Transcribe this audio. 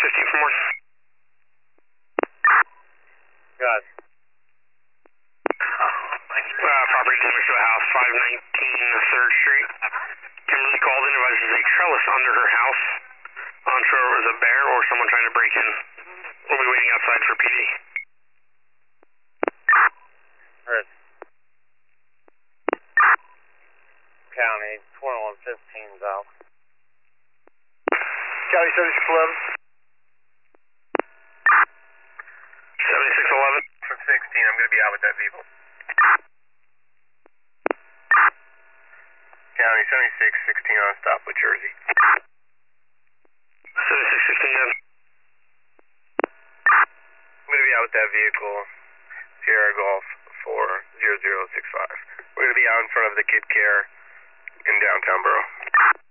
615 for more. Got it. Property damage to a house, 519 3rd Street. Kimberly called in, advises a trellis under her house. Unsure it was a bear or someone trying to break in. We'll be waiting outside for PD. Heard. County 2115's out. County 7611. 7611. From 16, I'm going to be out with that vehicle. County 7616 on stop with Jersey. 7616 then. I'm going to be out with that vehicle, Sierra Golf 40065. We're going to be out in front of the Kid Care in downtown Borough.